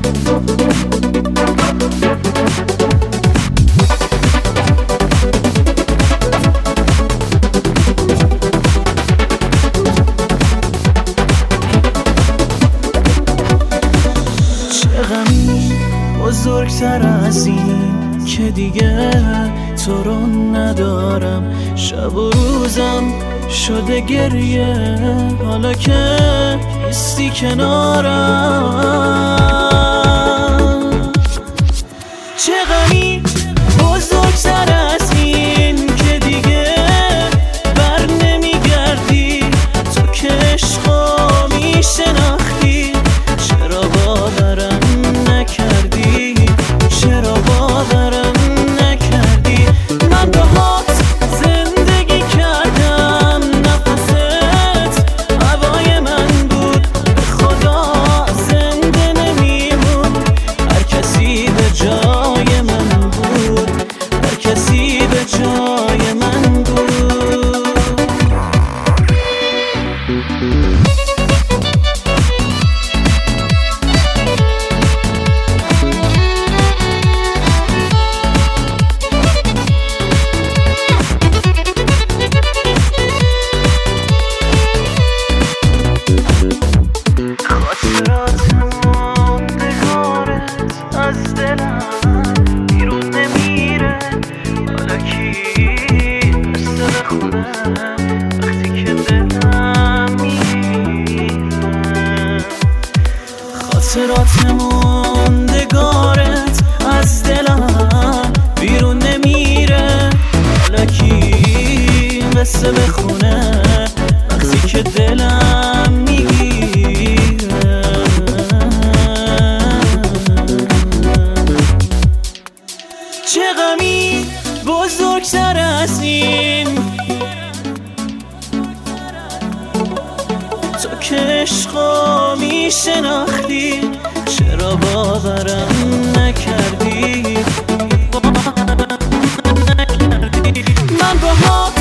بزرگتر از این که دیگه تو رو ندارم. شب و روزم شده گریه حالا که نیستی کنارم. چه غمی بزرگتر از این که دیگه بر نمیگردی. تو که عشقا میشناختی چرا باورم نکردی؟ چرا باورم نکردی؟ من باهات زندگی کردم، نفست هوای من بود، به خدا زنده نمیمون. هر کسی به جای من بود، هر کسی به جای من بود. از دلم بیرون نمیره، حالا کی مثل بخونه وقتی که دلم میره. خاطرات موندگارت از دلم بیرون نمیره، حالا کی مثل بخونه وقتی که دلم میگیره. چه غمی بزرگتر از این تو که عشقا میشناختی چرا باورم نکردی؟ من باهات